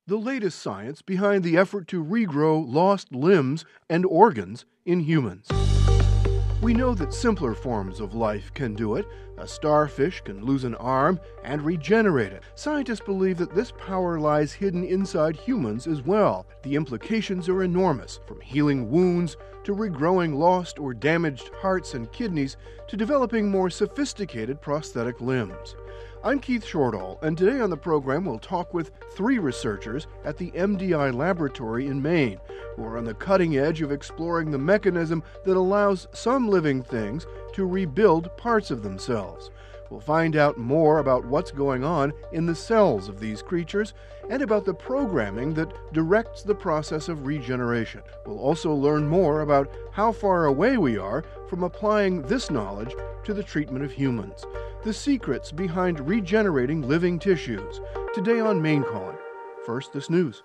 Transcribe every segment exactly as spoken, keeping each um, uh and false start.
the latest science behind the effort to regrow lost limbs and organs in humans. We know that simpler forms of life can do it. A starfish can lose an arm and regenerate it. Scientists believe that this power lies hidden inside humans as well. The implications are enormous, from healing wounds to regrowing lost or damaged hearts and kidneys to developing more sophisticated prosthetic limbs. I'm Keith Shortall, and today on the program we'll talk with three researchers at the M D I laboratory in Maine, who are on the cutting edge of exploring the mechanism that allows some living things to rebuild parts of themselves. We'll find out more about what's going on in the cells of these creatures and about the programming that directs the process of regeneration. We'll also learn more about how far away we are from applying this knowledge to the treatment of humans. The secrets behind regenerating living tissues. Today on Maine Calling. First, this news.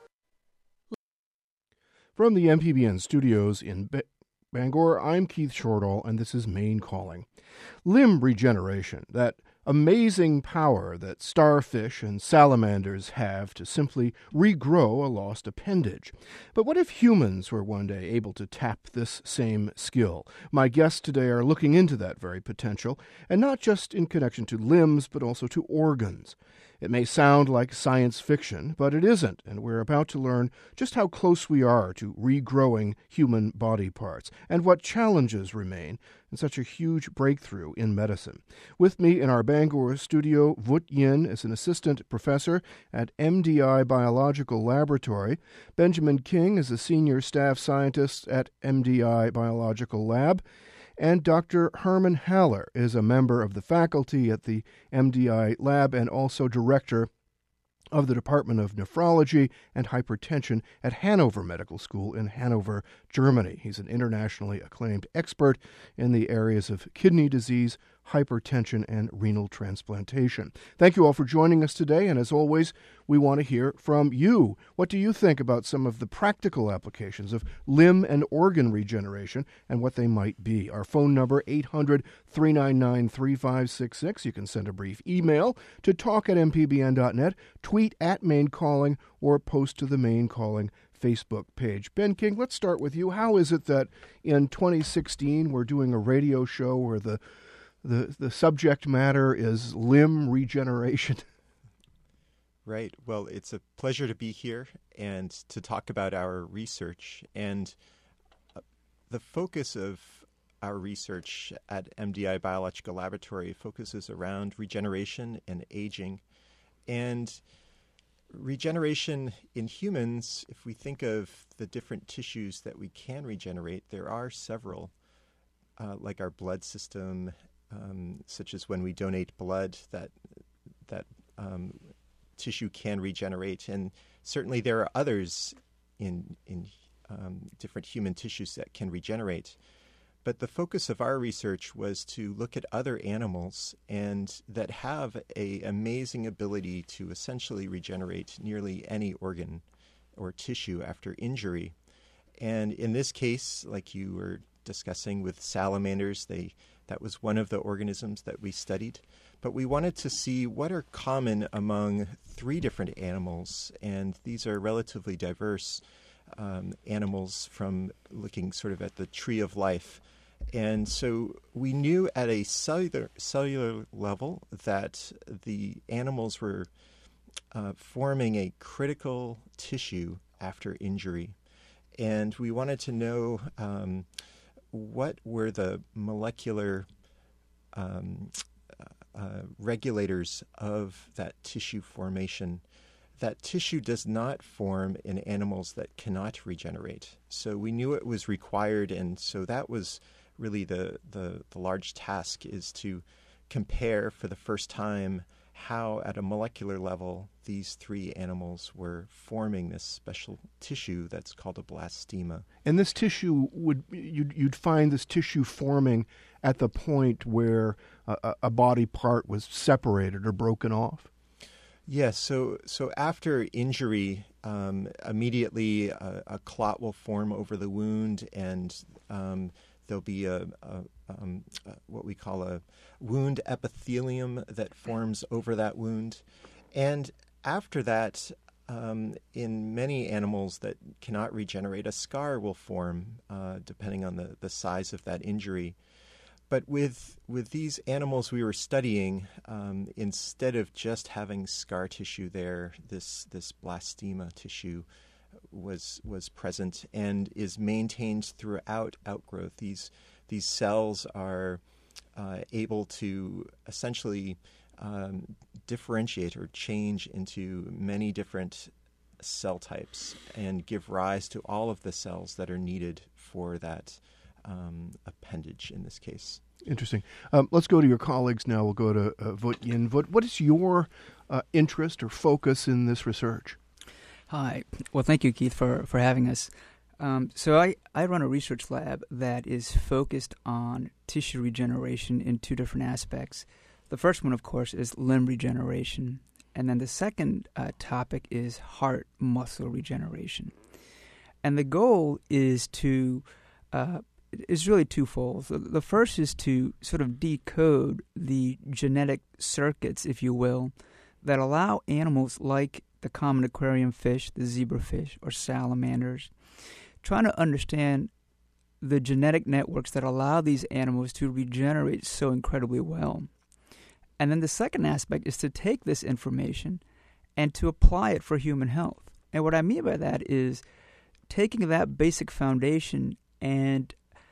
From the M P B N studios in Ba- Bangor, I'm Keith Shortall, and this is Maine Calling. Limb regeneration, that amazing power that starfish and salamanders have to simply regrow a lost appendage. But what if humans were one day able to tap this same skill? My guests today are looking into that very potential, and not just in connection to limbs, but also to organs. It may sound like science fiction, but it isn't, and we're about to learn just how close we are to regrowing human body parts, and what challenges remain in such a huge breakthrough in medicine. With me in our Bangor studio, Vut Yin is an assistant professor at M D I Biological Laboratory. Benjamin King is a senior staff scientist at M D I Biological Lab. And Doctor Herman Haller is a member of the faculty at the M D I lab and also director of the Department of Nephrology and Hypertension at Hanover Medical School in Hanover, Germany. He's an internationally acclaimed expert in the areas of kidney disease, hypertension, and renal transplantation. Thank you all for joining us today, and as always, we want to hear from you. What do you think about some of the practical applications of limb and organ regeneration and what they might be? Our phone number, eight hundred, three nine nine, three five six six. You can send a brief email to talk at m p b n dot net, tweet at Maine Calling, or post to the Maine Calling Facebook page. Ben King, let's start with you. How is it that in twenty sixteen we're doing a radio show where the The the subject matter is limb regeneration? Right. Well, it's a pleasure to be here and to talk about our research. And uh, the focus of our research at M D I Biological Laboratory focuses around regeneration and aging. And regeneration in humans, if we think of the different tissues that we can regenerate, there are several, uh, like our blood system, Um, such as when we donate blood, that that um, tissue can regenerate, and certainly there are others in in um, different human tissues that can regenerate. But the focus of our research was to look at other animals and that have a amazing ability to essentially regenerate nearly any organ or tissue after injury. And in this case, like you were discussing with salamanders, they that was one of the organisms that we studied. But we wanted to see what are common among three different animals, and these are relatively diverse um, animals from looking sort of at the tree of life. And so we knew at a cellular, cellular level that the animals were uh, forming a critical tissue after injury. And we wanted to know um, what were the molecular um, uh, regulators of that tissue formation. That tissue does not form in animals that cannot regenerate. So we knew it was required, and so that was really the, the, the large task, is to compare for the first time how at a molecular level these three animals were forming this special tissue that's called a blastema. And this tissue, would you'd, you'd find this tissue forming at the point where a, a body part was separated or broken off? Yes, so so after injury, um, immediately a, a clot will form over the wound, and um, there'll be a, a, um, a what we call a wound epithelium that forms over that wound. And after that, um, in many animals that cannot regenerate, a scar will form uh, depending on the, the size of that injury. But with with these animals we were studying, um, instead of just having scar tissue there, this this blastema tissue was was present and is maintained throughout outgrowth. These these cells are uh, able to essentially um, differentiate or change into many different cell types and give rise to all of the cells that are needed for that um, appendage in this case. Interesting. Um, let's go to your colleagues now. We'll go to uh, Voet Yin. Voet, what is your uh, interest or focus in this research? Hi. Well, thank you, Keith, for, for having us. Um, so I, I run a research lab that is focused on tissue regeneration in two different aspects. The first one, of course, is limb regeneration. And then the second uh, topic is heart muscle regeneration. And the goal is to uh, is really twofold. So the first is to sort of decode the genetic circuits, if you will, that allow animals like the common aquarium fish, the zebrafish, or salamanders, trying to understand the genetic networks that allow these animals to regenerate so incredibly well. And then the second aspect is to take this information and to apply it for human health. And what I mean by that is taking that basic foundation and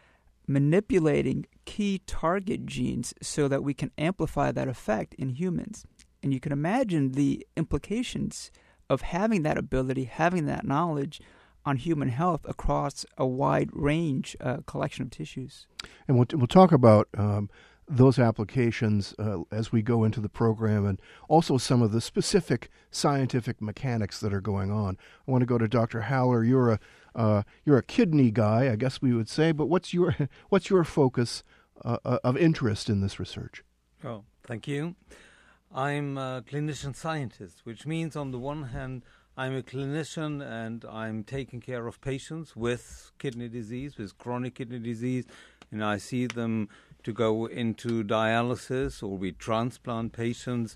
manipulating key target genes so that we can amplify that effect in humans. And you can imagine the implications of having that ability, having that knowledge on human health across a wide range uh, collection of tissues. And we'll, we'll talk about um, those applications uh, as we go into the program, and also some of the specific scientific mechanics that are going on. I want to go to Doctor Haller. You're a uh, you're a kidney guy, I guess we would say, but what's your what's your focus uh, of interest in this research? Oh, thank you. I'm a clinician scientist, which means on the one hand, I'm a clinician and I'm taking care of patients with kidney disease, with chronic kidney disease, and I see them to go into dialysis, or we transplant patients.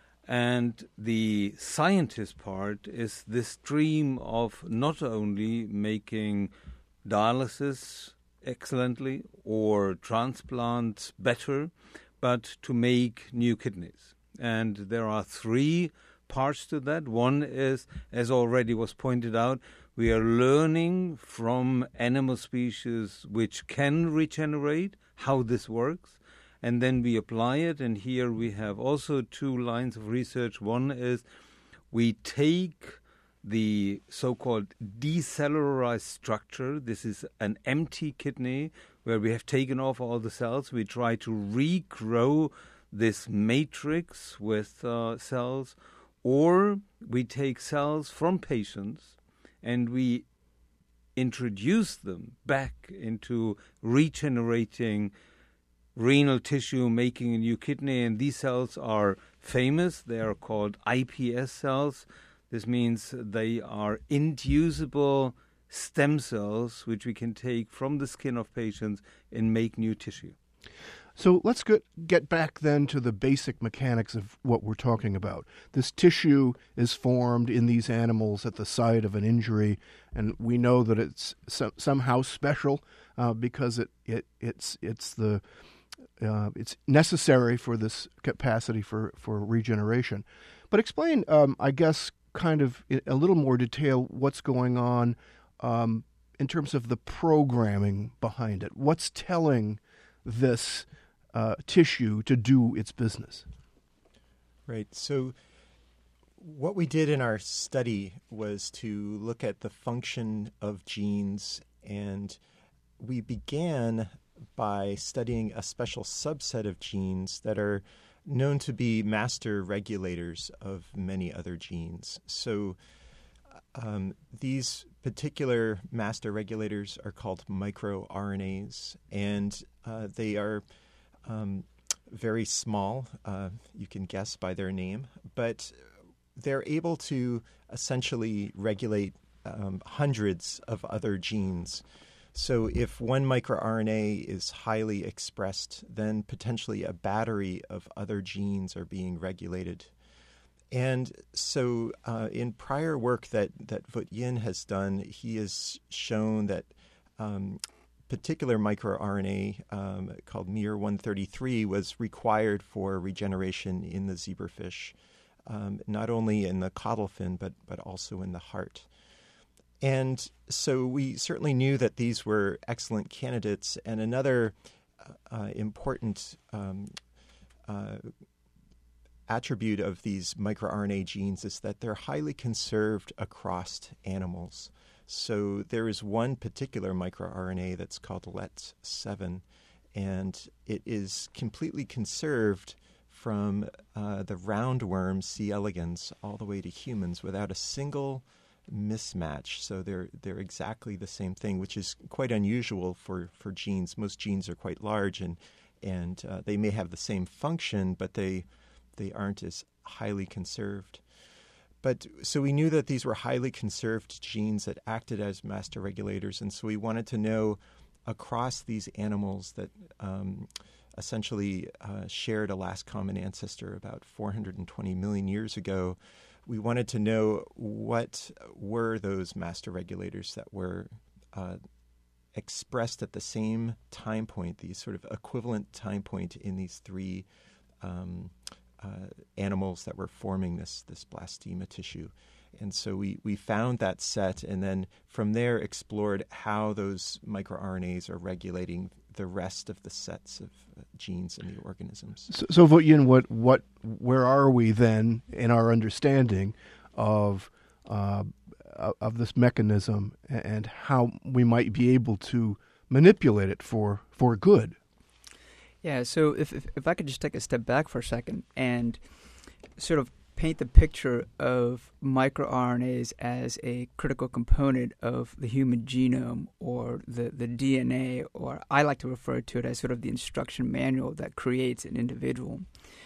And the scientist part is this stream of not only making dialysis excellently or transplants better, but to make new kidneys. And there are three parts to that. One is, as already was pointed out, we are learning from animal species which can regenerate, how this works, and then we apply it. And here we have also two lines of research. One is we take the so-called decellularized structure. This is an empty kidney where we have taken off all the cells. We try to regrow this matrix with uh, cells, or we take cells from patients and we introduce them back into regenerating renal tissue, making a new kidney. And these cells are famous. They are called I P S cells. This means they are inducible stem cells, which we can take from the skin of patients and make new tissue. So let's get, get back then to the basic mechanics of what we're talking about. This tissue is formed in these animals at the site of an injury, and we know that it's so, somehow special uh, because it, it it's it's the uh, it's necessary for this capacity for, for regeneration. But explain, um, I guess, kind of in a little more detail what's going on um, in terms of the programming behind it. What's telling this uh, tissue to do its business? Right. So what we did in our study was to look at the function of genes, and we began by studying a special subset of genes that are known to be master regulators of many other genes. So um, these particular master regulators are called microRNAs, and uh, they are um, very small. Uh, you can guess by their name, but they're able to essentially regulate um, hundreds of other genes. So if one microRNA is highly expressed, then potentially a battery of other genes are being regulated. And so uh, in prior work that, that Vut Yin has done, he has shown that um, particular microRNA um, called M I R one thirty-three was required for regeneration in the zebrafish, um, not only in the caudal fin, but, but also in the heart. And so we certainly knew that these were excellent candidates. And another uh, important um, uh, attribute of these microRNA genes is that they're highly conserved across animals. So there is one particular microRNA that's called L E T S seven, and it is completely conserved from uh, the roundworm C. elegans all the way to humans without a single mismatch. So they're they're exactly the same thing, which is quite unusual for, for genes. Most genes are quite large, and and uh, they may have the same function, but they they aren't as highly conserved. But so we knew that these were highly conserved genes that acted as master regulators, and so we wanted to know across these animals that um, essentially uh, shared a last common ancestor about four hundred twenty million years ago. We wanted to know what were those master regulators that were uh, expressed at the same time point, the sort of equivalent time point in these three um, uh, animals that were forming this this blastema tissue. And so we, we found that set, and then from there explored how those microRNAs are regulating the rest of the sets of uh, genes in the organisms. So, so Vut Yin, what, what, where are we then in our understanding of uh, of this mechanism and how we might be able to manipulate it for, for good? Yeah, so if, if if I could just take a step back for a second and sort of paint the picture of microRNAs as a critical component of the human genome, or the, the D N A, or I like to refer to it as sort of the instruction manual that creates an individual.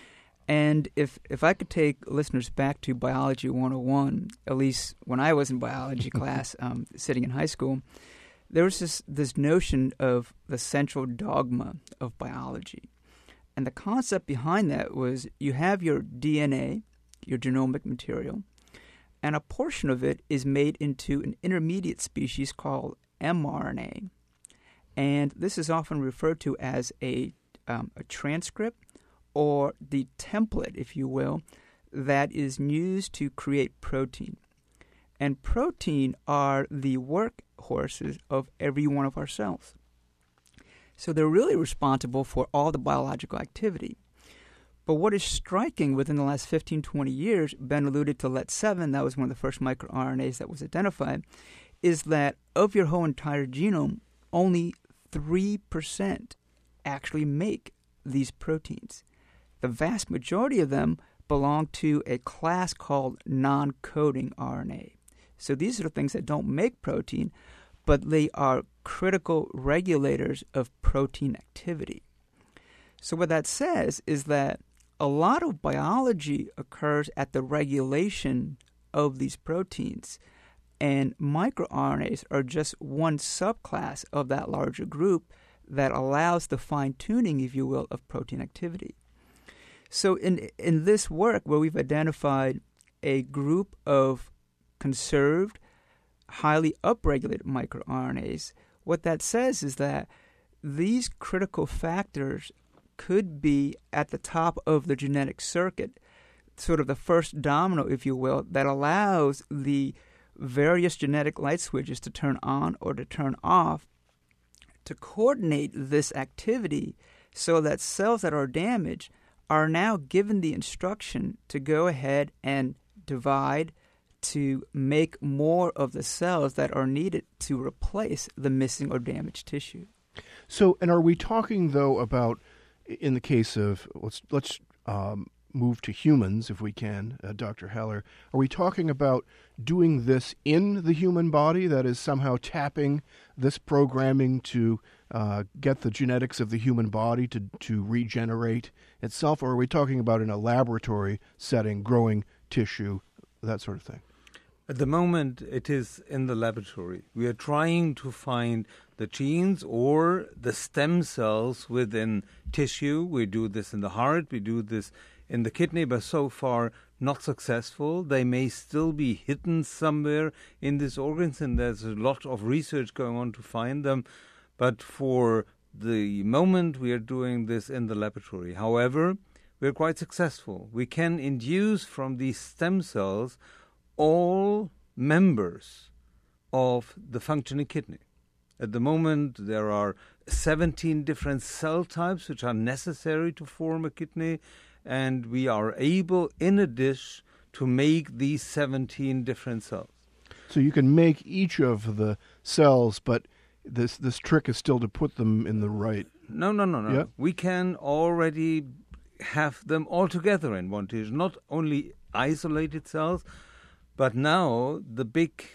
And if if I could take listeners back to Biology one oh one, at least when I was in biology class um, sitting in high school, there was this, this notion of the central dogma of biology. And the concept behind that was you have your D N A, your genomic material, and a portion of it is made into an intermediate species called mRNA. And this is often referred to as a, um, a transcript, or the template, if you will, that is used to create protein. And protein are the workhorses of every one of our cells. So they're really responsible for all the biological activity. But what is striking within the last fifteen, twenty years, Ben alluded to L E T seven, that was one of the first microRNAs that was identified, is that of your whole entire genome, only three percent actually make these proteins. The vast majority of them belong to a class called non-coding R N A. So these are the things that don't make protein, but they are critical regulators of protein activity. So what that says is that a lot of biology occurs at the regulation of these proteins, and microRNAs are just one subclass of that larger group that allows the fine-tuning, if you will, of protein activity. So in in this work, where we've identified a group of conserved, highly upregulated microRNAs, what that says is that these critical factors could be at the top of the genetic circuit, sort of the first domino, if you will, that allows the various genetic light switches to turn on or to turn off to coordinate this activity so that cells that are damaged are now given the instruction to go ahead and divide, to make more of the cells that are needed to replace the missing or damaged tissue. So, and are we talking, though, about, in the case of, let's let's um, move to humans, if we can, uh, Doctor Heller, are we talking about doing this in the human body, that is somehow tapping this programming to uh, get the genetics of the human body to, to regenerate itself, or are we talking about in a laboratory setting, growing tissue, that sort of thing? At the moment, it is in the laboratory. We are trying to find the genes or the stem cells within tissue. We do this in the heart, we do this in the kidney, but so far not successful. They may still be hidden somewhere in these organs, and there's a lot of research going on to find them. But for the moment, we are doing this in the laboratory. However, we're quite successful. We can induce from these stem cells all members of the functioning kidney. At the moment, there are seventeen different cell types which are necessary to form a kidney, and we are able, in a dish, to make these seventeen different cells. So you can make each of the cells, but this this trick is still to put them in the right... No, no, no, no. Yeah? We can already have them all together in one dish, not only isolated cells, but now the big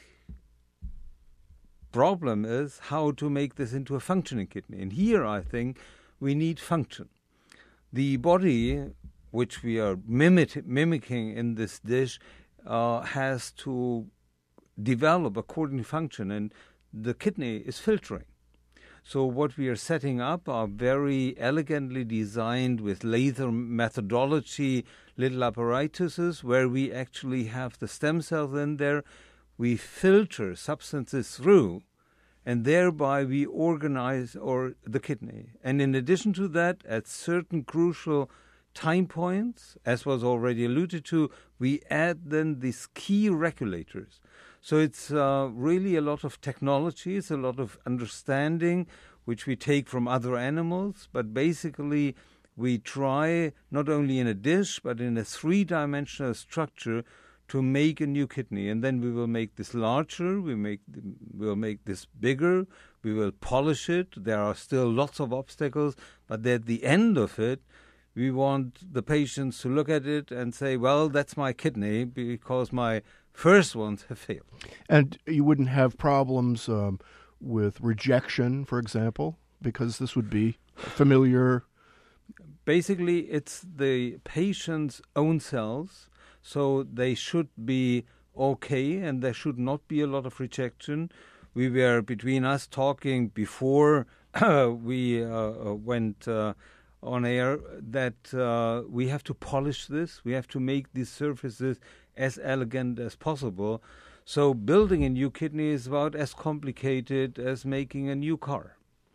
problem is how to make this into a functioning kidney. And here, I think, we need function. The body, which we are mimic- mimicking in this dish, uh, has to develop according to function, and the kidney is filtering. So what we are setting up are very elegantly designed with laser methodology little apparatuses where we actually have the stem cells in there. We filter substances through, and thereby we organize or the kidney. And in addition to that, at certain crucial time points, as was already alluded to, we add then these key regulators. So it's uh, really a lot of technology, it's a lot of understanding, which we take from other animals, but basically we try not only in a dish, but in a three-dimensional structure to make a new kidney. And then we will make this larger, we make we'll make this bigger, we will polish it. There are still lots of obstacles, but at the end of it, we want the patients to look at it and say, well, that's my kidney because my first ones have failed. And you wouldn't have problems um, with rejection, for example, because this would be familiar. Basically, it's the patient's own cells, so they should be okay and there should not be a lot of rejection. We were, between us, talking before uh, we uh, went uh, on air that uh, we have to polish this. We have to make these surfaces as elegant as possible. So building a new kidney is about as complicated as making a new car.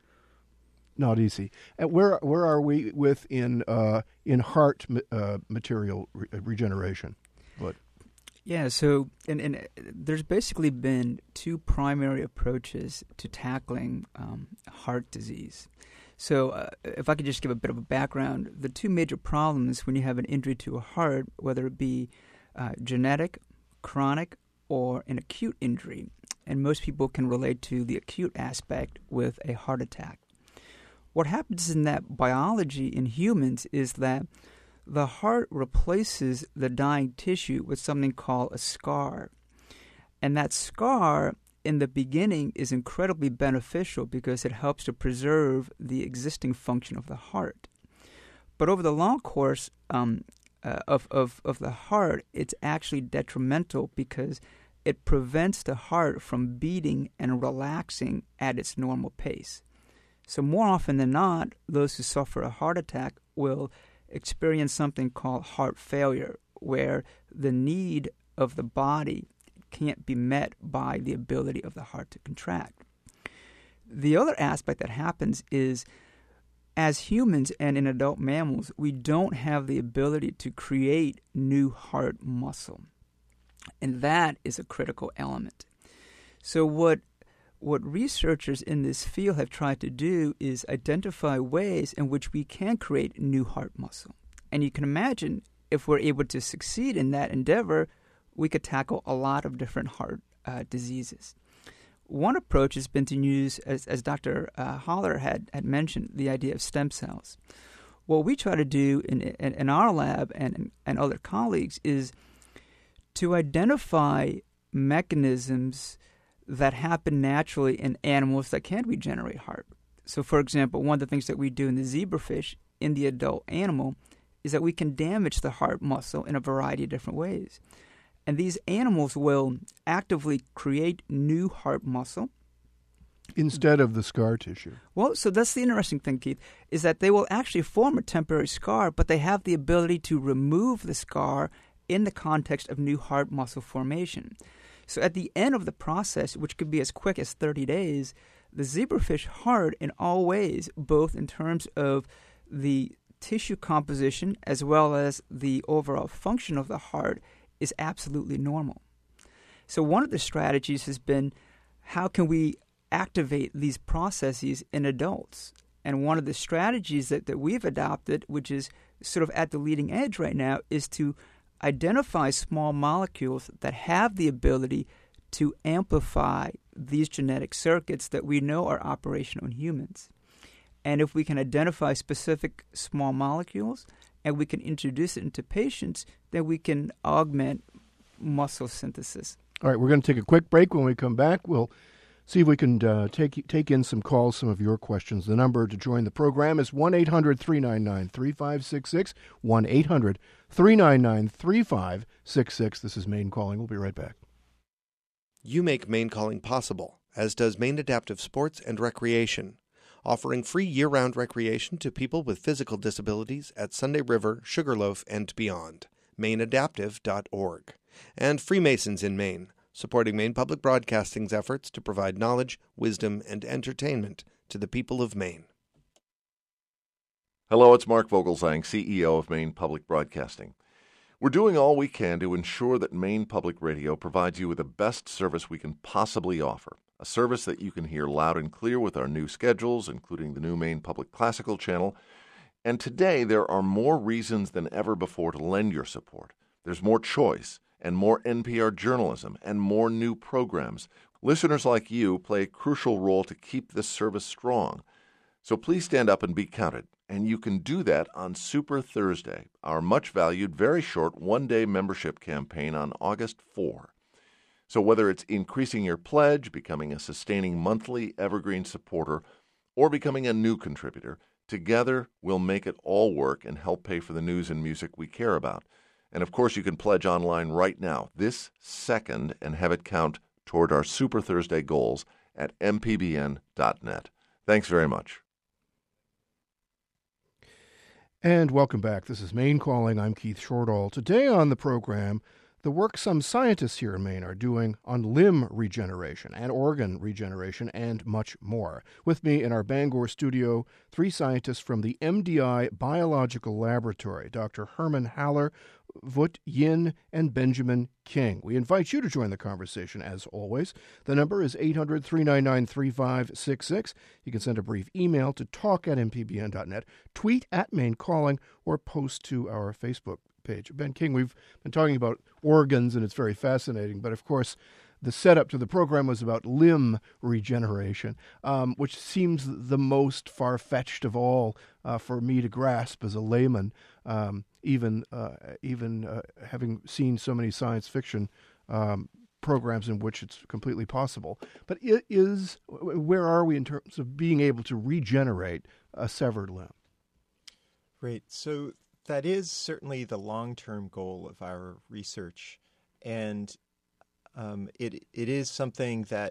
Not easy. And where where are we with in uh, in heart uh, material re- regeneration? What? Yeah, so and, and there's basically been two primary approaches to tackling um, heart disease. So uh, if I could just give a bit of a background, the two major problems when you have an injury to a heart, whether it be uh, genetic, chronic, or an acute injury, and most people can relate to the acute aspect with a heart attack. What happens in that biology in humans is that the heart replaces the dying tissue with something called a scar. And that scar, in the beginning, is incredibly beneficial because it helps to preserve the existing function of the heart. But over the long course um, uh, of, of, of the heart, it's actually detrimental because it prevents the heart from beating and relaxing at its normal pace. So more often than not, those who suffer a heart attack will experience something called heart failure, where the need of the body can't be met by the ability of the heart to contract. The other aspect that happens is, as humans and in adult mammals, we don't have the ability to create new heart muscle. And that is a critical element. So what What researchers in this field have tried to do is identify ways in which we can create new heart muscle. And you can imagine if we're able to succeed in that endeavor, we could tackle a lot of different heart uh, diseases. One approach has been to use, as, as Doctor Uh, Haller had, had mentioned, the idea of stem cells. What we try to do in, in, in our lab and, and other colleagues is to identify mechanisms that happen naturally in animals that can regenerate heart. So, for example, one of the things that we do in the zebrafish, in the adult animal, is that we can damage the heart muscle in a variety of different ways. And these animals will actively create new heart muscle. Instead of the scar tissue. Well, so that's the interesting thing, Keith, is that they will actually form a temporary scar, but they have the ability to remove the scar in the context of new heart muscle formation. So at the end of the process, which could be as quick as thirty days, the zebrafish heart in all ways, both in terms of the tissue composition as well as the overall function of the heart, is absolutely normal. So one of the strategies has been, how can we activate these processes in adults? And one of the strategies that, that we've adopted, which is sort of at the leading edge right now, is to identify small molecules that have the ability to amplify these genetic circuits that we know are operational in humans. And if we can identify specific small molecules and we can introduce it into patients, then we can augment muscle synthesis. All right, we're going to take a quick break. When we come back, we'll see if we can uh, take take in some calls, some of your questions. The number to join the program is one eight hundred three nine nine three five six six, one eight hundred three nine nine three five six six. This is Maine Calling. We'll be right back. You make Maine Calling possible, as does Maine Adaptive Sports and Recreation, offering free year-round recreation to people with physical disabilities at Sunday River, Sugarloaf, and beyond. Maine Adaptive dot org. And Freemasons in Maine, supporting Maine Public Broadcasting's efforts to provide knowledge, wisdom, and entertainment to the people of Maine. Hello, it's Mark Vogelsang, C E O of Maine Public Broadcasting. We're doing all we can to ensure that Maine Public Radio provides you with the best service we can possibly offer, a service that you can hear loud and clear with our new schedules, including the new Maine Public Classical channel. And today, there are more reasons than ever before to lend your support. There's more choice and more N P R journalism and more new programs. Listeners like you play a crucial role to keep this service strong. So please stand up and be counted. And you can do that on Super Thursday, our much-valued, very short one-day membership campaign on August fourth. So whether it's increasing your pledge, becoming a sustaining monthly evergreen supporter, or becoming a new contributor, together we'll make it all work and help pay for the news and music we care about. And of course, you can pledge online right now, this second, and have it count toward our Super Thursday goals at m p b n dot net. Thanks very much. And welcome back. This is Maine Calling. I'm Keith Shortall. Today on the program, the work some scientists here in Maine are doing on limb regeneration and organ regeneration and much more. With me in our Bangor studio, three scientists from the M D I Biological Laboratory, Doctor Herman Haller, Vut Yin, and Benjamin King. We invite you to join the conversation, as always. The number is eight hundred three nine nine three five six six. You can send a brief email to talk at m p b n dot net, tweet at Maine Calling, or post to our Facebook page. Ben King, we've been talking about organs, and it's very fascinating, but of course, the setup to the program was about limb regeneration, um, which seems the most far-fetched of all uh, for me to grasp as a layman, um, even uh, even uh, having seen so many science fiction um, programs in which it's completely possible. But it is, where are we in terms of being able to regenerate a severed limb? Right. So that is certainly the long-term goal of our research, and Um, it it is something that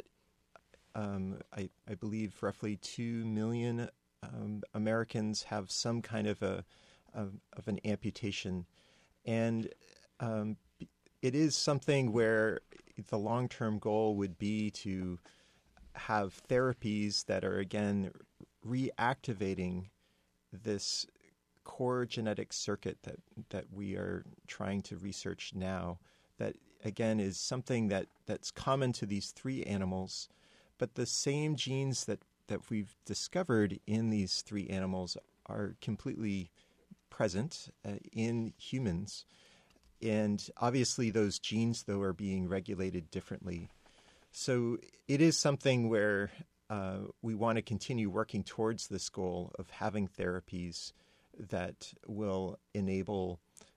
um, I, I believe roughly two million um, Americans have some kind of a of, of an amputation, and um, it is something where the long-term goal would be to have therapies that are again reactivating this core genetic circuit that that we are trying to research now. That again is something that, that's common to these three animals, but the same genes that, that we've discovered in these three animals are completely present uh, in humans. And obviously those genes, though, are being regulated differently. So it is something where uh, we want to continue working towards this goal of having therapies that will enable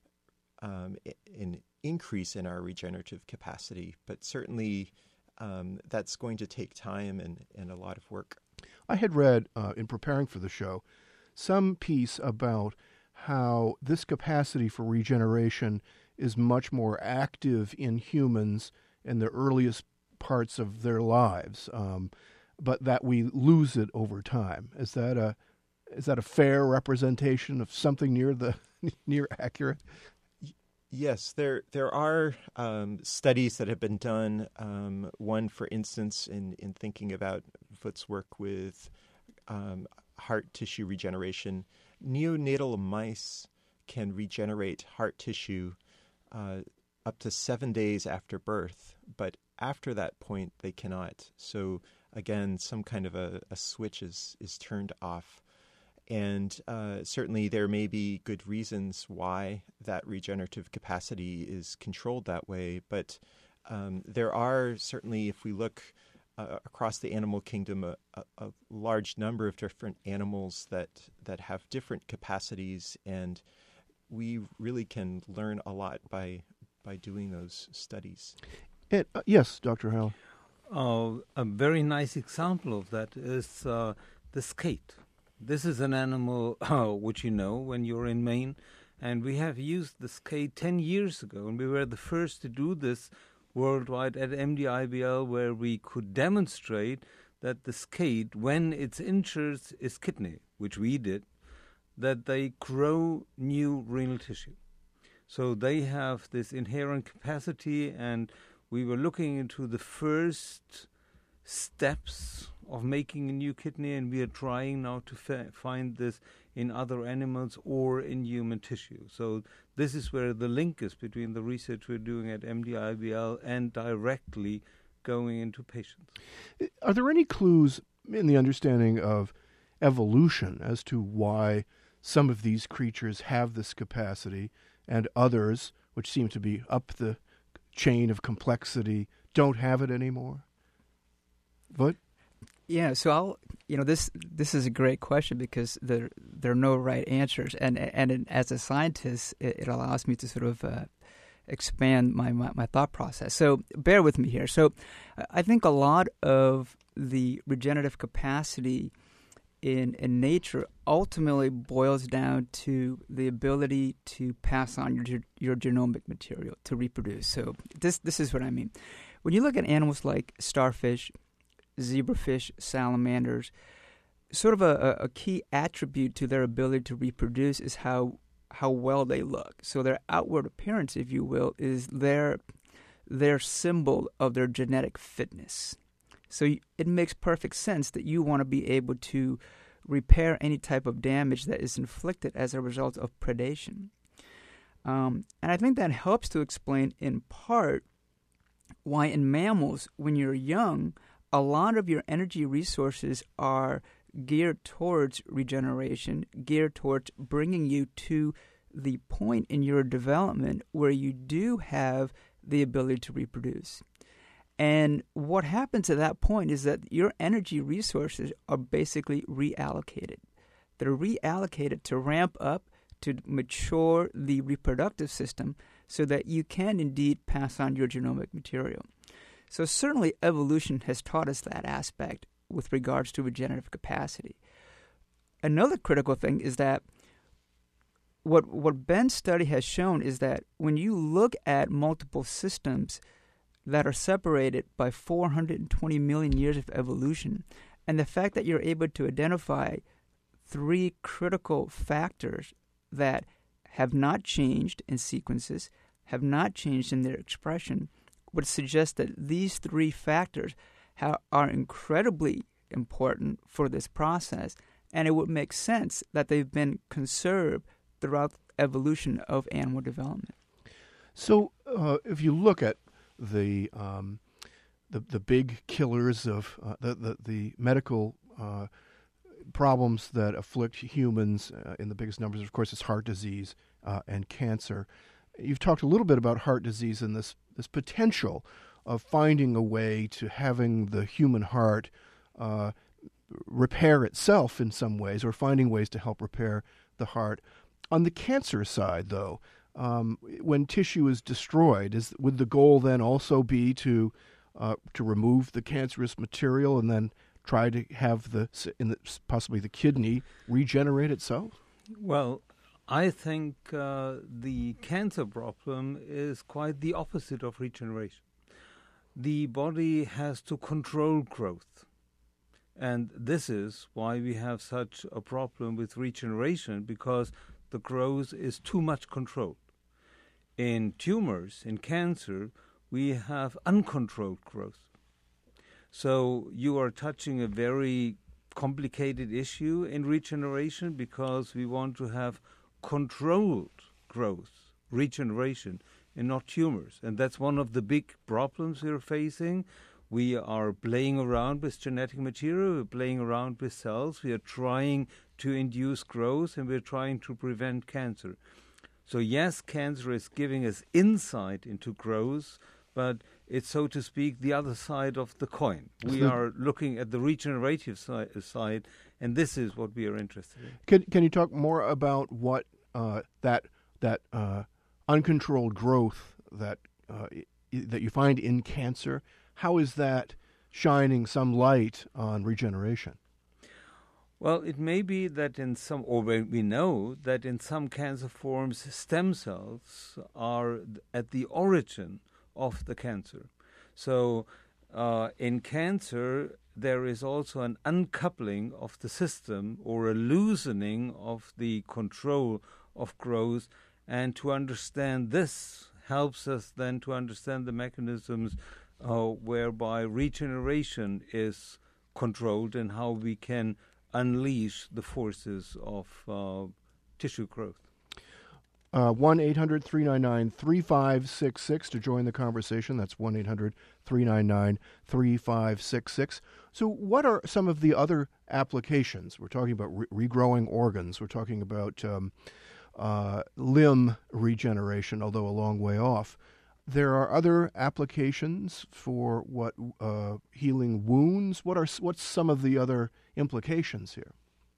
um, an increase in our regenerative capacity, but certainly um, that's going to take time and, and a lot of work. I had read, uh, in preparing for the show, some piece about how this capacity for regeneration is much more active in humans in the earliest parts of their lives, um, but that we lose it over time. Is that a is that a fair representation of something near the near accurate? Yes, there there are um, studies that have been done. Um, one, for instance, in, in thinking about Voet's work with um, heart tissue regeneration. Neonatal mice can regenerate heart tissue uh, up to seven days after birth, but after that point they cannot. So again, some kind of a, a switch is, is turned off. And uh, certainly there may be good reasons why that regenerative capacity is controlled that way. But um, there are certainly, if we look uh, across the animal kingdom, a, a, a large number of different animals that, that have different capacities. And we really can learn a lot by by doing those studies. And, uh, yes, Doctor Howell. Uh, a very nice example of that is uh, the skate. This is an animal uh, which you know when you're in Maine, and we have used the skate ten years ago, and we were the first to do this worldwide at M D I B L, where we could demonstrate that the skate, when it's injured its kidney, which we did, that they grow new renal tissue. So they have this inherent capacity, and we were looking into the first steps of making a new kidney, and we are trying now to fa- find this in other animals or in human tissue. So this is where the link is between the research we're doing at M D I B L and directly going into patients. Are there any clues in the understanding of evolution as to why some of these creatures have this capacity and others, which seem to be up the chain of complexity, don't have it anymore? What? Yeah, so I'll, you know, this this is a great question because there there are no right answers, and and it, as a scientist, it, it allows me to sort of uh, expand my, my my thought process. So bear with me here. So I think a lot of the regenerative capacity in in nature ultimately boils down to the ability to pass on your your genomic material to reproduce. So this this is what I mean. When you look at animals like starfish, zebrafish, salamanders, sort of a, a key attribute to their ability to reproduce is how how well they look. So their outward appearance, if you will, is their their symbol of their genetic fitness. So it makes perfect sense that you want to be able to repair any type of damage that is inflicted as a result of predation. Um, and I think that helps to explain in part why in mammals, when you're young, a lot of your energy resources are geared towards regeneration, geared towards bringing you to the point in your development where you do have the ability to reproduce. And what happens at that point is that your energy resources are basically reallocated. They're reallocated to ramp up, to mature the reproductive system so that you can indeed pass on your genomic material. So certainly evolution has taught us that aspect with regards to regenerative capacity. Another critical thing is that what what Ben's study has shown is that when you look at multiple systems that are separated by four hundred twenty million years of evolution, and the fact that you're able to identify three critical factors that have not changed in sequences, have not changed in their expression, would suggest that these three factors ha- are incredibly important for this process, and it would make sense that they've been conserved throughout evolution of animal development. So uh, if you look at the um, the the big killers of uh, the, the the medical uh, problems that afflict humans uh, in the biggest numbers, of course, is heart disease uh, and cancer. You've talked a little bit about heart disease and this this potential of finding a way to having the human heart uh, repair itself in some ways, or finding ways to help repair the heart. On the cancer side, though, Um, when tissue is destroyed, is would the goal then also be to uh, to remove the cancerous material and then try to have the, in the possibly the kidney regenerate itself? Well, I think uh, the cancer problem is quite the opposite of regeneration. The body has to control growth, and this is why we have such a problem with regeneration, because the growth is too much controlled. In tumors, in cancer, we have uncontrolled growth. So you are touching a very complicated issue in regeneration because we want to have controlled growth, regeneration, and not tumors. And that's one of the big problems we're facing. We are playing around with genetic material, we're playing around with cells, we are trying to induce growth, and we're trying to prevent cancer. So yes, cancer is giving us insight into growth, but it's, so to speak, the other side of the coin. We are looking at the regenerative si- side, and this is what we are interested in. Can Can you talk more about what uh, that that uh, uncontrolled growth that uh, I- that you find in cancer? How is that shining some light on regeneration? Well, it may be that in some, or we know that in some cancer forms, stem cells are at the origin of the cancer. So uh, in cancer, there is also an uncoupling of the system or a loosening of the control of growth. And to understand this helps us then to understand the mechanisms uh, whereby regeneration is controlled and how we can unleash the forces of uh, tissue growth. Uh, one eight hundred three nine nine three five six six to join the conversation. That's one eight hundred three nine nine three five six six. So what are some of the other applications? We're talking about re- regrowing organs. We're talking about um, uh, limb regeneration, although a long way off. There are other applications for what uh, healing wounds. What are what's some of the other implications here?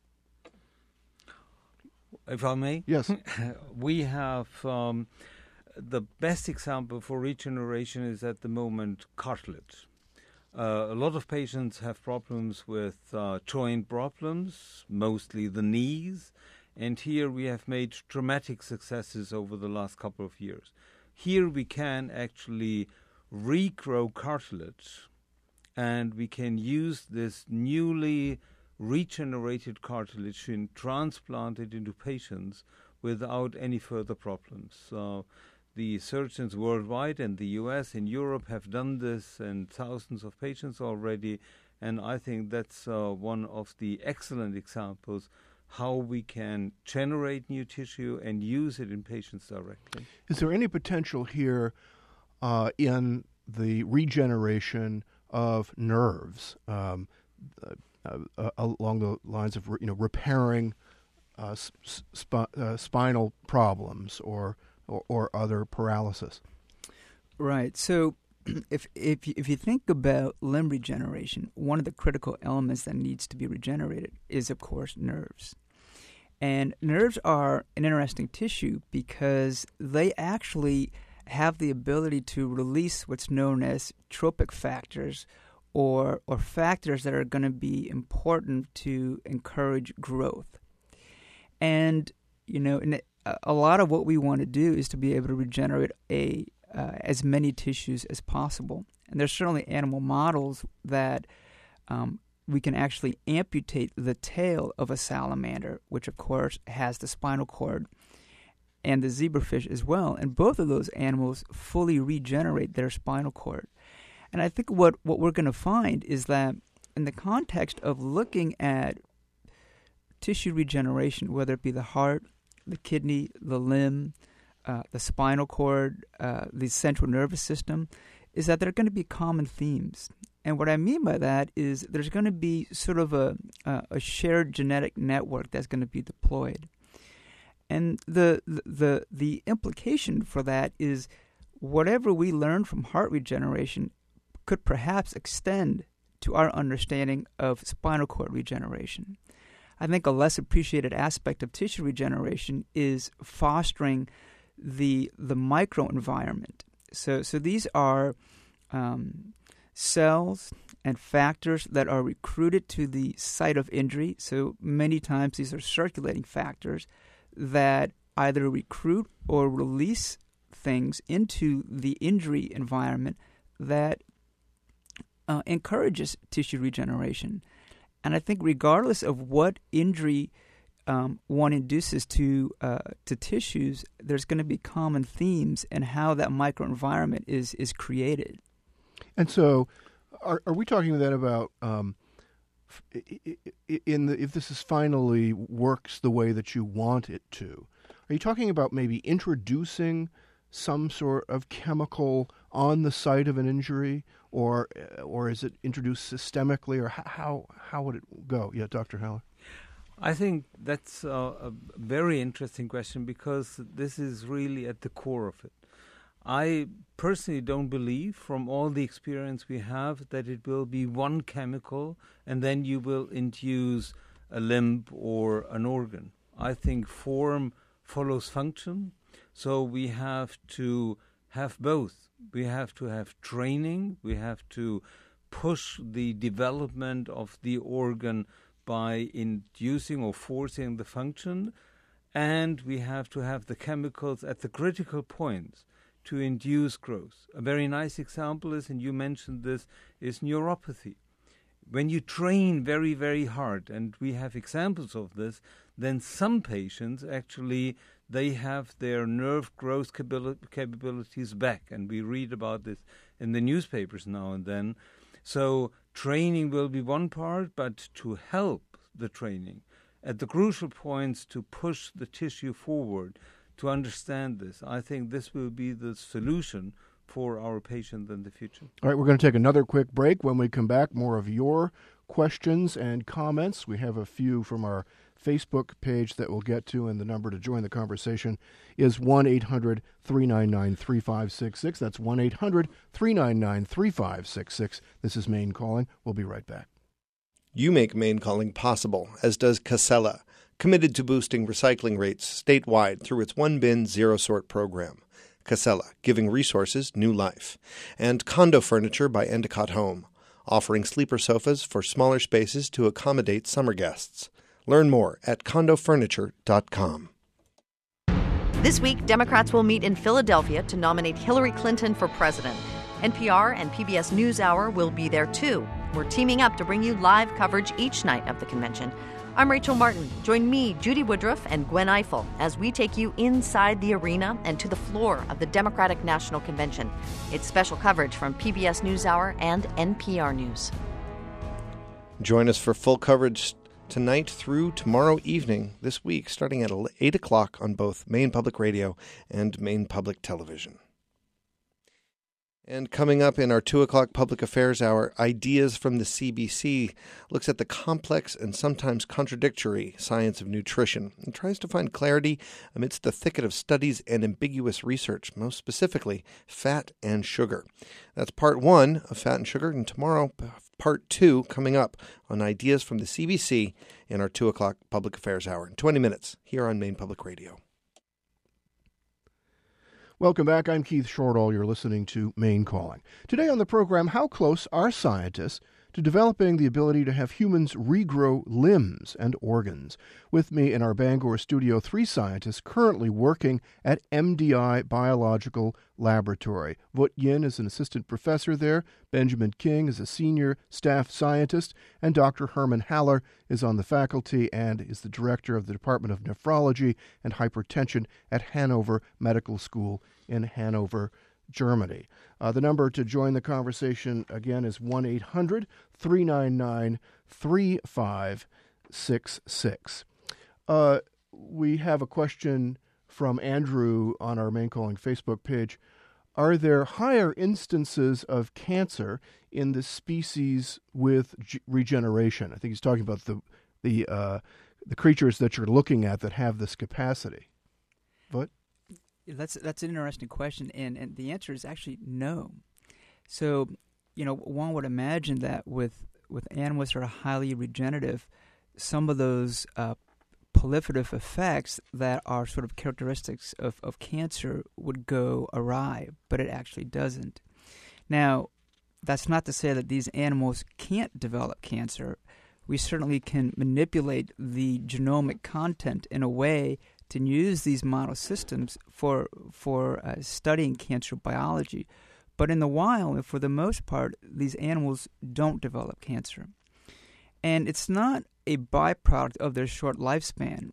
If I may? Yes. We have um, the best example for regeneration is at the moment cartilage. Uh, a lot of patients have problems with uh, joint problems, mostly the knees, and here we have made dramatic successes over the last couple of years. Here we can actually regrow cartilage, and we can use this newly regenerated cartilage and transplant it into patients without any further problems. So the surgeons worldwide and the U S and Europe have done this and thousands of patients already, and I think that's uh, one of the excellent examples how we can generate new tissue and use it in patients directly. Is there any potential here uh, in the regeneration of nerves um, uh, uh, along the lines of you know repairing uh, sp- uh, spinal problems or, or or other paralysis? Right. So if if you, if you think about limb regeneration, one of the critical elements that needs to be regenerated is, of course, nerves. And nerves are an interesting tissue because they actually have the ability to release what's known as tropic factors, or or factors that are going to be important to encourage growth. And you know, and a lot of what we want to do is to be able to regenerate a uh, as many tissues as possible. And there's certainly animal models that um, we can actually amputate the tail of a salamander, which of course has the spinal cord, and the zebrafish as well. And both of those animals fully regenerate their spinal cord. And I think what, what we're going to find is that in the context of looking at tissue regeneration, whether it be the heart, the kidney, the limb, uh, the spinal cord, uh, the central nervous system, is that there are going to be common themes. And what I mean by that is there's going to be sort of a, uh, a shared genetic network that's going to be deployed. And the, the the implication for that is whatever we learn from heart regeneration could perhaps extend to our understanding of spinal cord regeneration. I think a less appreciated aspect of tissue regeneration is fostering the the microenvironment. So so these are um, cells and factors that are recruited to the site of injury. So many times these are circulating factors that either recruit or release things into the injury environment that uh, encourages tissue regeneration. And I think regardless of what injury um, one induces to uh, to tissues, there's going to be common themes in how that microenvironment is is created. And so, are, are we talking then about um, in the if this is finally works the way that you want it to? Are you talking about maybe introducing some sort of chemical on the site of an injury, or or is it introduced systemically, or how how would it go? Yeah, Doctor Haller. I think that's a, a very interesting question, because this is really at the core of it. I personally don't believe, from all the experience we have, that it will be one chemical and then you will induce a limb or an organ. I think form follows function, so we have to have both. We have to have training, we have to push the development of the organ by inducing or forcing the function, and we have to have the chemicals at the critical points to induce growth. A very nice example is, and you mentioned this, is neuropathy. When you train very, very hard, and we have examples of this, then some patients actually, they have their nerve growth capabilities back, and we read about this in the newspapers now and then. So training will be one part, but to help the training at the crucial points to push the tissue forward, to understand this, I think this will be the solution for our patient in the future. All right, we're going to take another quick break. When we come back, more of your questions and comments. We have a few from our Facebook page that we'll get to, and the number to join the conversation is one eight hundred three nine nine three five six six. That's one eight hundred three nine nine three five six six. This is Maine Calling. We'll be right back. You make Maine Calling possible, as does Casella, committed to boosting recycling rates statewide through its one-bin, zero-sort program. Casella, giving resources new life. And Condo Furniture by Endicott Home, offering sleeper sofas for smaller spaces to accommodate summer guests. Learn more at condo furniture dot com. This week, Democrats will meet in Philadelphia to nominate Hillary Clinton for president. N P R and P B S NewsHour will be there too. We're teaming up to bring you live coverage each night of the convention. I'm Rachel Martin. Join me, Judy Woodruff, and Gwen Eiffel as we take you inside the arena and to the floor of the Democratic National Convention. It's special coverage from P B S NewsHour and N P R News. Join us for full coverage tonight through tomorrow evening this week, starting at eight o'clock on both Maine Public Radio and Maine Public Television. And coming up in our two o'clock Public Affairs Hour, Ideas from the C B C looks at the complex and sometimes contradictory science of nutrition and tries to find clarity amidst the thicket of studies and ambiguous research, most specifically fat and sugar. That's part one of Fat and Sugar, and tomorrow part two coming up on Ideas from the C B C in our two o'clock Public Affairs Hour in twenty minutes here on Maine Public Radio. Welcome back. I'm Keith Shortall. You're listening to Maine Calling. Today on the program, how close are scientists to developing the ability to have humans regrow limbs and organs? With me in our Bangor studio, three scientists currently working at M D I Biological Laboratory. Vut Yin is an assistant professor there, Benjamin King is a senior staff scientist, and Doctor Herman Haller is on the faculty and is the director of the Department of Nephrology and Hypertension at Hanover Medical School in Hanover, Germany. Uh, the number to join the conversation, again, is one eight hundred three nine nine three five six six. Uh, we have a question from Andrew on our Maine Calling Facebook page. Are there higher instances of cancer in the species with g- regeneration? I think he's talking about the the uh, the creatures that you're looking at that have this capacity. What? That's that's an interesting question, and, and the answer is actually no. So, you know, one would imagine that with, with animals that are highly regenerative, some of those uh, proliferative effects that are sort of characteristics of, of cancer would go awry, but it actually doesn't. Now, that's not to say that these animals can't develop cancer. We certainly can manipulate the genomic content in a way to use these model systems for for uh, studying cancer biology. But in the wild, for the most part, these animals don't develop cancer. And it's not a byproduct of their short lifespan.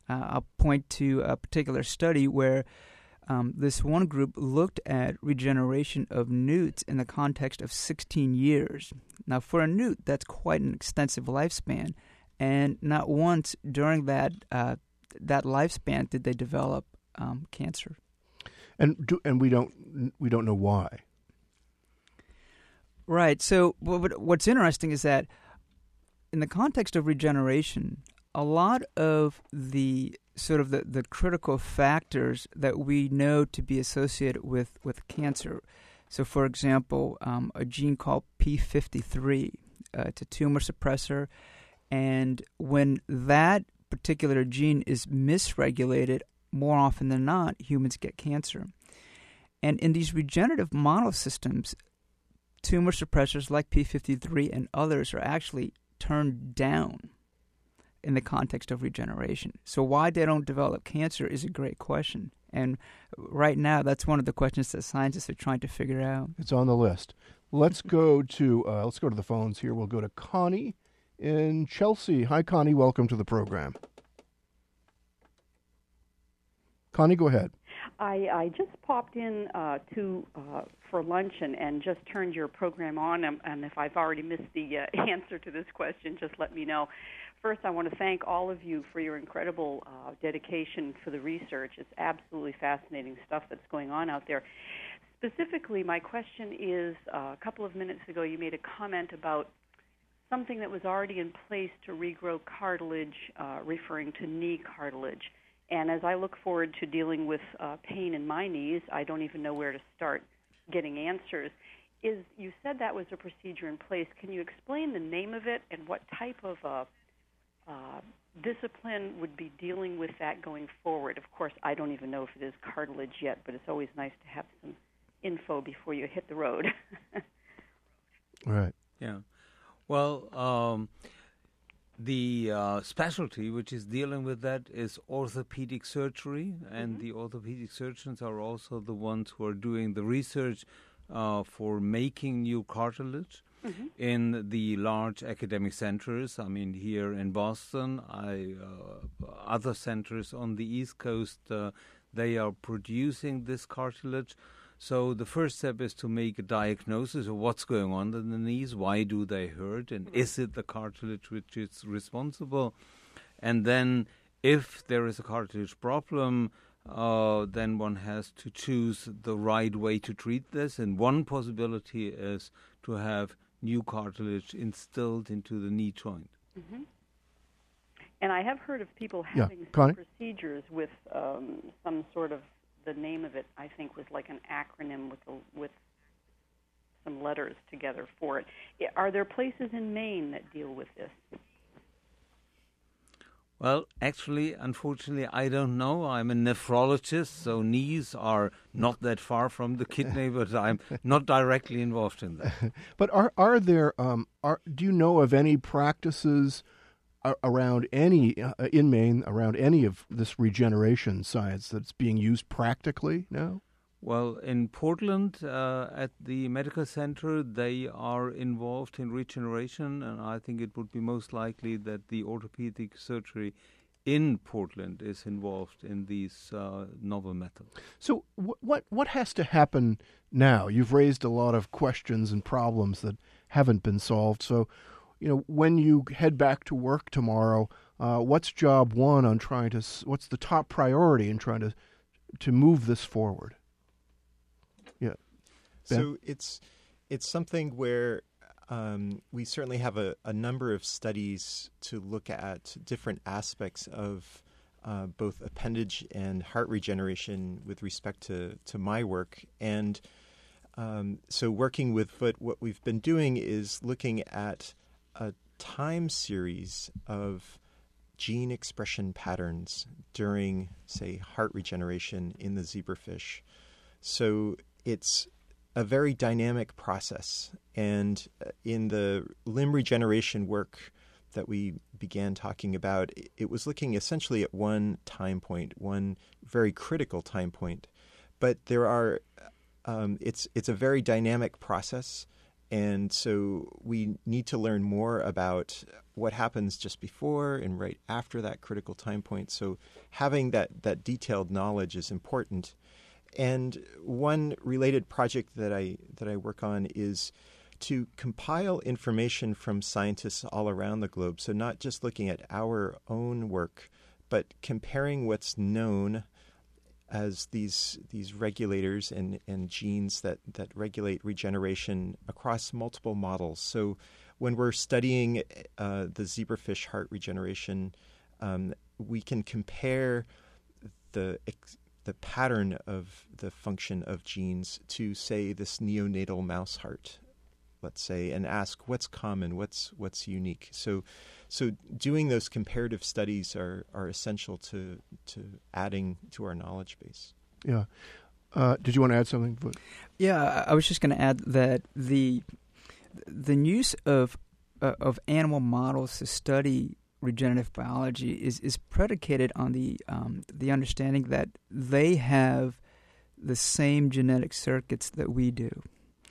Uh, I'll point to a particular study where um, this one group looked at regeneration of newts in the context of sixteen years. Now, for a newt, that's quite an extensive lifespan, and not once during that uh, that lifespan did they develop um, cancer. And do, and we don't we don't know why. Right. So what, what's interesting is that in the context of regeneration, a lot of the sort of the, the critical factors that we know to be associated with, with cancer. So, for example, um, a gene called P fifty-three, uh, it's a tumor suppressor, and when that particular gene is misregulated, more often than not, humans get cancer. And in these regenerative model systems, tumor suppressors like P fifty-three and others are actually turned down in the context of regeneration. So why they don't develop cancer is a great question. And right now, that's one of the questions that scientists are trying to figure out. It's on the list. Let's go to uh, let's go to the phones here. We'll go to Connie in Chelsea. Hi, Connie. Welcome to the program. Connie, go ahead. I, I just popped in uh, to uh, for lunch and, and just turned your program on, and, and if I've already missed the uh, answer to this question, just let me know. First, I want to thank all of you for your incredible uh, dedication for the research. It's absolutely fascinating stuff that's going on out there. Specifically, my question is, uh, a couple of minutes ago you made a comment about something that was already in place to regrow cartilage, uh, referring to knee cartilage. And as I look forward to dealing with uh, pain in my knees, I don't even know where to start getting answers. Is you said that was a procedure in place. Can you explain the name of it and what type of uh, uh, discipline would be dealing with that going forward? Of course, I don't even know if it is cartilage yet, but it's always nice to have some info before you hit the road. Right. Yeah. Well, um, the uh, specialty which is dealing with that is orthopedic surgery, and mm-hmm. the orthopedic surgeons are also the ones who are doing the research uh, for making new cartilage mm-hmm. in the large academic centers. I mean, here in Boston, I, uh, other centers on the East Coast, uh, they are producing this cartilage. So the first step is to make a diagnosis of what's going on in the knees, why do they hurt, and is it the cartilage which is responsible? And then if there is a cartilage problem, uh, then one has to choose the right way to treat this. And one possibility is to have new cartilage instilled into the knee joint. Mm-hmm. And I have heard of people Yeah. having Connie? some procedures with um, some sort of, the name of it, I think, was like an acronym with a, with some letters together for it. Are there places in Maine that deal with this? Well, actually, unfortunately, I don't know. I'm a nephrologist, so knees are not that far from the kidney, but I'm not directly involved in that. But are are there um are do you know of any practices around any, uh, in Maine, around any of this regeneration science that's being used practically now? Well, in Portland, uh, at the medical center, they are involved in regeneration, and I think it would be most likely that the orthopedic surgery in Portland is involved in these uh, novel methods. So wh- what what has to happen now? You've raised a lot of questions and problems that haven't been solved, so you know, when you head back to work tomorrow, uh, what's job one on trying to, what's the top priority in trying to to move this forward? Yeah. Ben? So it's it's something where um, we certainly have a, a number of studies to look at different aspects of uh, both appendage and heart regeneration with respect to, to my work. And um, so working with Foot, what we've been doing is looking at a time series of gene expression patterns during, say, heart regeneration in the zebrafish. So it's a very dynamic process. And in the limb regeneration work that we began talking about, it was looking essentially at one time point, one very critical time point. But there are, um, it's it's a very dynamic process. And so we need to learn more about what happens just before and right after that critical time point. So having that, that detailed knowledge is important. And one related project that I that I work on is to compile information from scientists all around the globe. So not just looking at our own work, but comparing what's known as these these regulators and, and genes that, that regulate regeneration across multiple models. So when we're studying uh, the zebrafish heart regeneration, um, we can compare the the pattern of the function of genes to, say, this neonatal mouse heart, let's say, and ask what's common, what's what's unique. So so doing those comparative studies are, are essential to to adding to our knowledge base. Yeah. Uh, did you want to add something? Yeah, I was just going to add that the the use of uh, of animal models to study regenerative biology is, is predicated on the um, the understanding that they have the same genetic circuits that we do.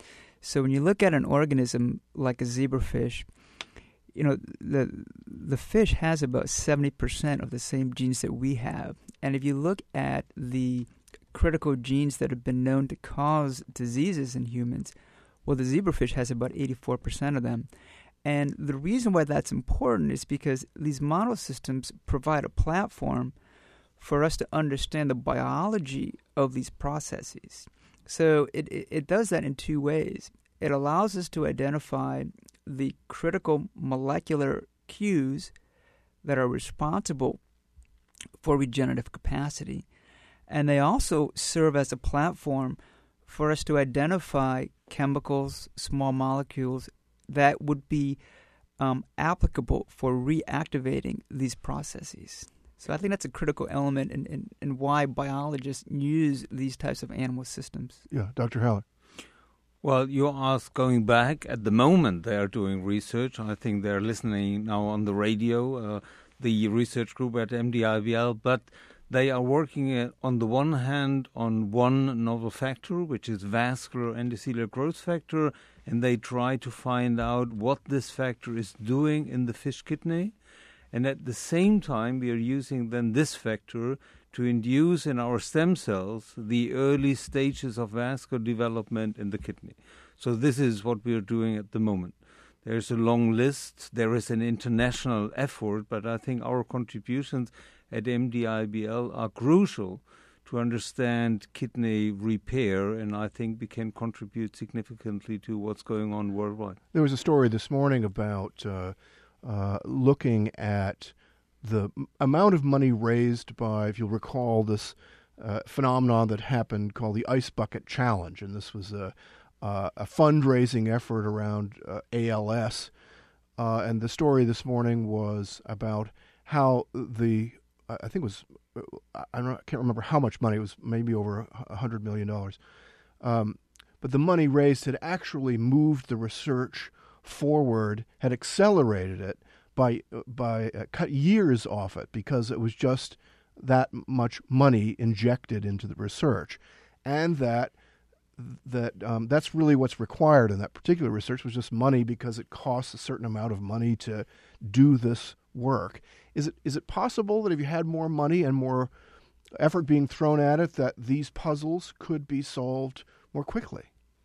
So when you look at an organism like a zebrafish, you know, the the fish has about seventy percent of the same genes that we have. And if you look at the critical genes that have been known to cause diseases in humans, well, the zebrafish has about eighty-four percent of them. And the reason why that's important is because these model systems provide a platform for us to understand the biology of these processes. So it, it, it does that in two ways. It allows us to identify the critical molecular cues that are responsible for regenerative capacity. And they also serve as a platform for us to identify chemicals, small molecules that would be um, applicable for reactivating these processes. So I think that's a critical element in, in, in why biologists use these types of animal systems. Yeah, Doctor Haller. Well, you ask going back. At the moment, they are doing research. I think they're listening now on the radio, uh, the research group at M D I B L. But they are working uh, on the one hand on one novel factor, which is vascular endothelial growth factor, and they try to find out what this factor is doing in the fish kidney. And at the same time, we are using then this factor to induce in our stem cells the early stages of vascular development in the kidney. So this is what we are doing at the moment. There's a long list. There is an international effort, but I think our contributions at M D I B L are crucial to understand kidney repair, and I think we can contribute significantly to what's going on worldwide. There was a story this morning about uh, uh, looking at the amount of money raised by, if you'll recall, this uh, phenomenon that happened called the Ice Bucket Challenge. And this was a, uh, a fundraising effort around uh, A L S. Uh, and the story this morning was about how the, I think it was, I, don't, I can't remember how much money, it was maybe over one hundred million dollars. Um, but the money raised had actually moved the research forward, had accelerated it, by by uh, cut years off it, because it was just that much money injected into the research, and that that um, that's really what's required in that particular research was just money, because it costs a certain amount of money to do this work. Is it is it possible that if you had more money and more effort being thrown at it, that these puzzles could be solved more quickly?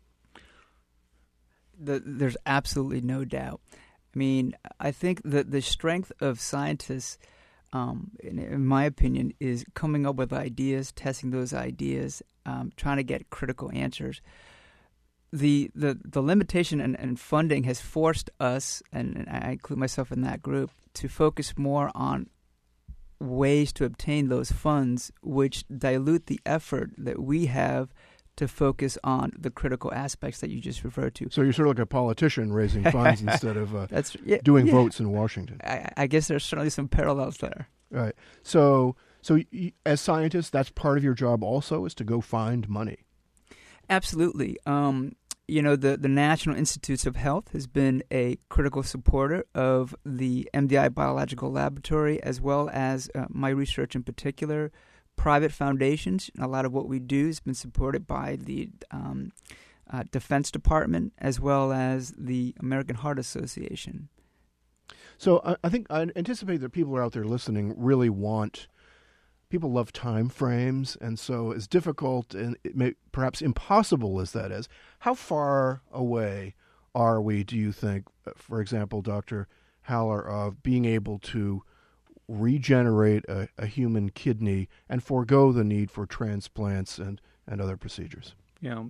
The, there's absolutely no doubt. I mean, I think that the strength of scientists, um, in, in my opinion, is coming up with ideas, testing those ideas, um, trying to get critical answers. The the, the limitation and, and funding has forced us, and, and I include myself in that group, to focus more on ways to obtain those funds, which dilute the effort that we have to focus on the critical aspects that you just referred to. So you're sort of like a politician raising funds instead of uh, That's, yeah, doing yeah. votes in Washington. I, I guess there's certainly some parallels there. Right. So, so y- as scientists, that's part of your job also, is to go find money. Absolutely. Um, you know, the, the National Institutes of Health has been a critical supporter of the M D I Biological Laboratory, as well as uh, my research in particular. Private foundations, a lot of what we do has been supported by the um, uh, Defense Department, as well as the American Heart Association. So I, I think I anticipate that people are out there listening really want, people love time frames, and so as difficult and it may, perhaps impossible as that is, how far away are we, do you think, for example, Doctor Haller, of being able to regenerate a, a human kidney and forego the need for transplants and, and other procedures? Yeah.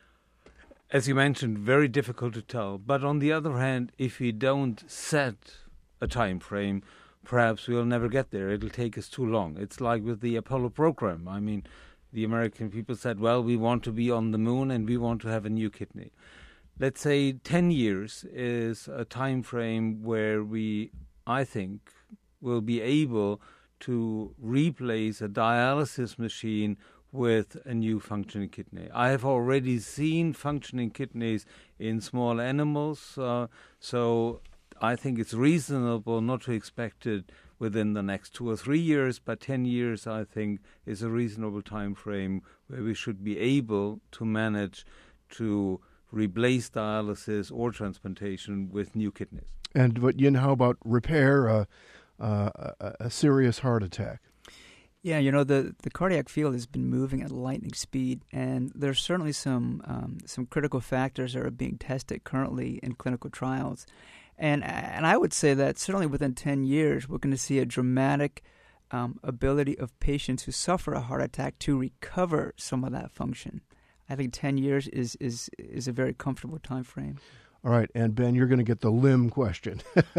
As you mentioned, very difficult to tell. But on the other hand, if we don't set a time frame, perhaps we'll never get there. It'll take us too long. It's like with the Apollo program. I mean, the American people said, well, we want to be on the moon and we want to have a new kidney. Let's say ten years is a time frame where we, I think, will be able to replace a dialysis machine with a new functioning kidney. I have already seen functioning kidneys in small animals, uh, so I think it's reasonable not to expect it within the next two or three years, but ten years, I think, is a reasonable time frame where we should be able to manage to replace dialysis or transplantation with new kidneys. And but Yin, how about repair uh, uh, a, a serious heart attack? Yeah, you know, the, the cardiac field has been moving at lightning speed, and there's certainly some um, some critical factors that are being tested currently in clinical trials. And and I would say that certainly within ten years, we're going to see a dramatic um, ability of patients who suffer a heart attack to recover some of that function. I think ten years is, is, is a very comfortable time frame. All right, and Ben, you're going to get the limb question.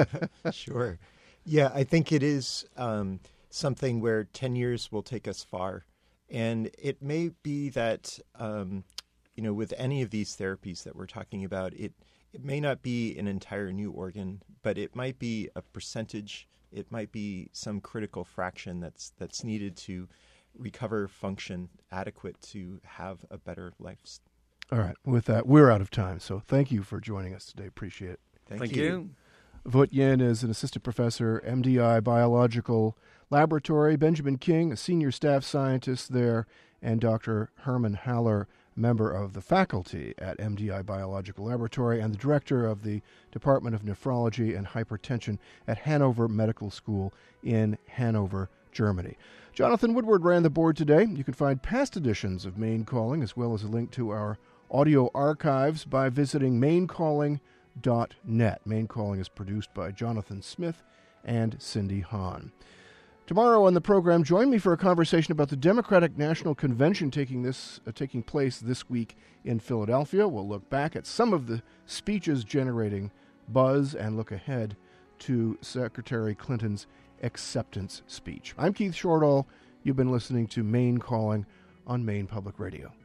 Sure. Yeah, I think it is um, something where ten years will take us far. And it may be that, um, you know, with any of these therapies that we're talking about, it, it may not be an entire new organ, but it might be a percentage. It might be some critical fraction that's that's needed to recover function adequate to have a better life. All right. With that, we're out of time. So thank you for joining us today. Appreciate it. Thank, Thank you. you. Vut Yin is an assistant professor, M D I Biological Laboratory. Benjamin King, a senior staff scientist there, and Doctor Herman Haller, member of the faculty at M D I Biological Laboratory and the director of the Department of Nephrology and Hypertension at Hanover Medical School in Hanover, Germany. Jonathan Woodward ran the board today. You can find past editions of Maine Calling as well as a link to our audio archives by visiting maine calling dot net. Maine Calling is produced by Jonathan Smith and Cindy Hahn. Tomorrow on the program, join me for a conversation about the Democratic National Convention taking this uh, taking place this week in Philadelphia. We'll look back at some of the speeches generating buzz and look ahead to Secretary Clinton's acceptance speech. I'm Keith Shortall. You've been listening to Maine Calling on Maine Public Radio.